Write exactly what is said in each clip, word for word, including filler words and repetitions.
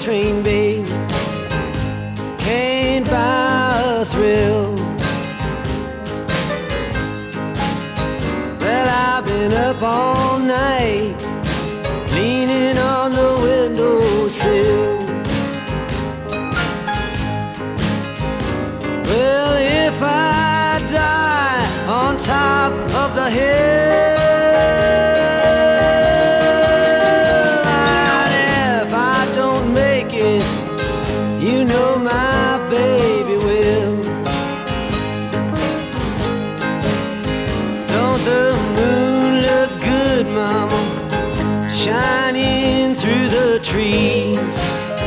train, babe, can't buy a thrill. Well, I've been up all night, leaning on the windowsill. Well, if I die on top of the hill, and if I don't make it, you know my baby will. Don't the moon look good, mama, shining through the trees?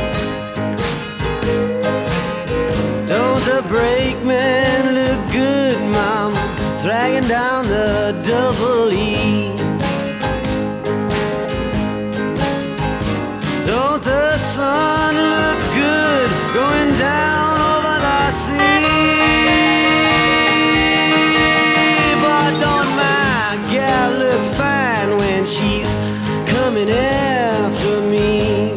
Don't the brakeman look good, mama, dragging down the double E? Don't the sun look good going down over the sea? But don't my gal look fine when she's coming after me?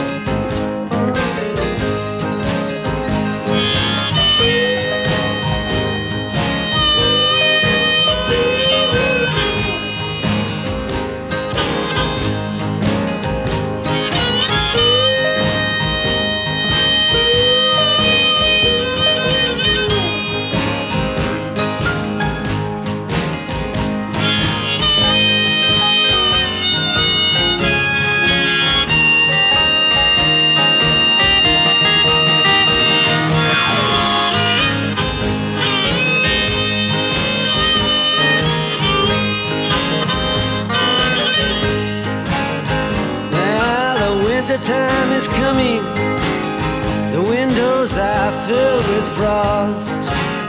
Time is coming, the windows are filled with frost.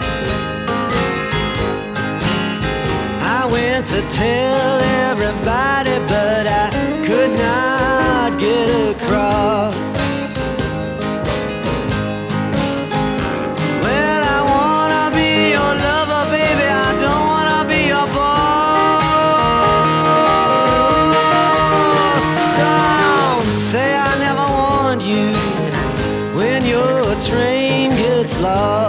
I went to tell everybody, but I could not get across. Well, I wanna be your lover, baby, I don't wanna be your boss. Say I never warned you when your train gets lost.